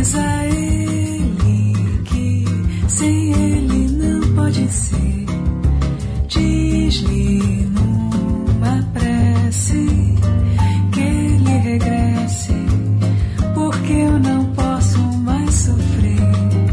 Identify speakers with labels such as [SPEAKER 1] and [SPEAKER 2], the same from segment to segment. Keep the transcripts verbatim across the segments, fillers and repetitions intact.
[SPEAKER 1] Diz a ele que sem ele não pode ser. Diz-lhe numa prece que ele regresse, porque eu não posso mais sofrer.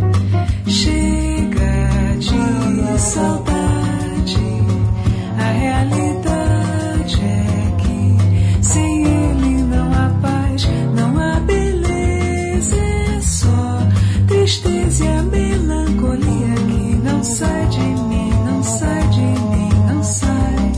[SPEAKER 1] Chega de saudade, a realidade é que sem ele não há paz, não há beleza, é só tristeza e a melancolia que não sai de mim, não sai de mim, não sai.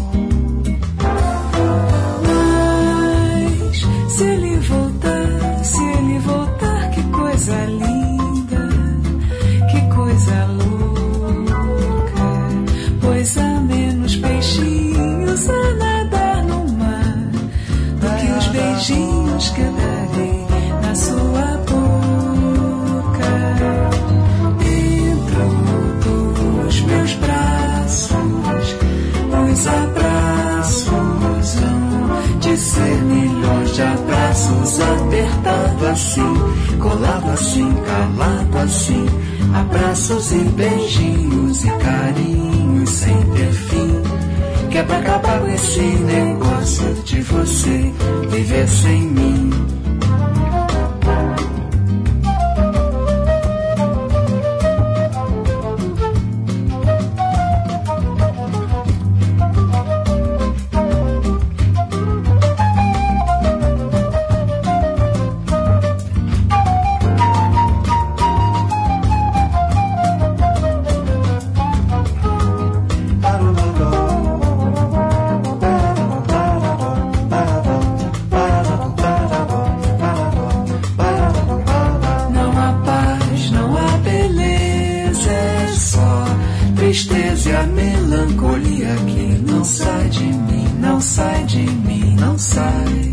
[SPEAKER 1] Mas se ele voltar, se ele voltar, que coisa linda, que coisa louca, pois há menos peixinhos a nadar no mar do que os beijinhos que eu darei na sua boca. Dentro dos meus braços, os abraços hão de ser milhões de abraços, apertado assim, colado assim, calado assim, abraços e beijinhos e carinhos sem ter fim, que é pra acabar com esse negócio de você viver sem mim. Tristeza e a melancolia que não sai de mim, não sai de mim, não sai.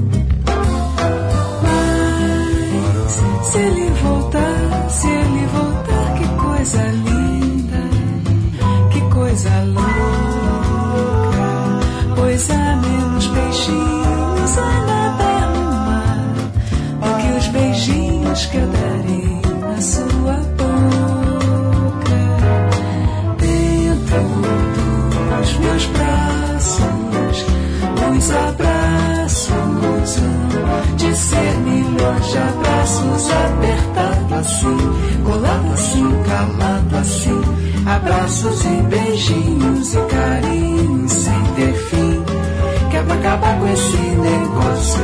[SPEAKER 1] Mas se ele voltar, se ele voltar, que coisa linda, que coisa louca, pois há menos peixinhos a nadar no mar do que os beijinhos que eu darei na sua boca. Os meus braços, os abraços hão de ser milhões de abraços, apertado assim, colado assim, calado assim, abraços e beijinhos e carinhos sem ter fim, que é pra acabar com esse negócio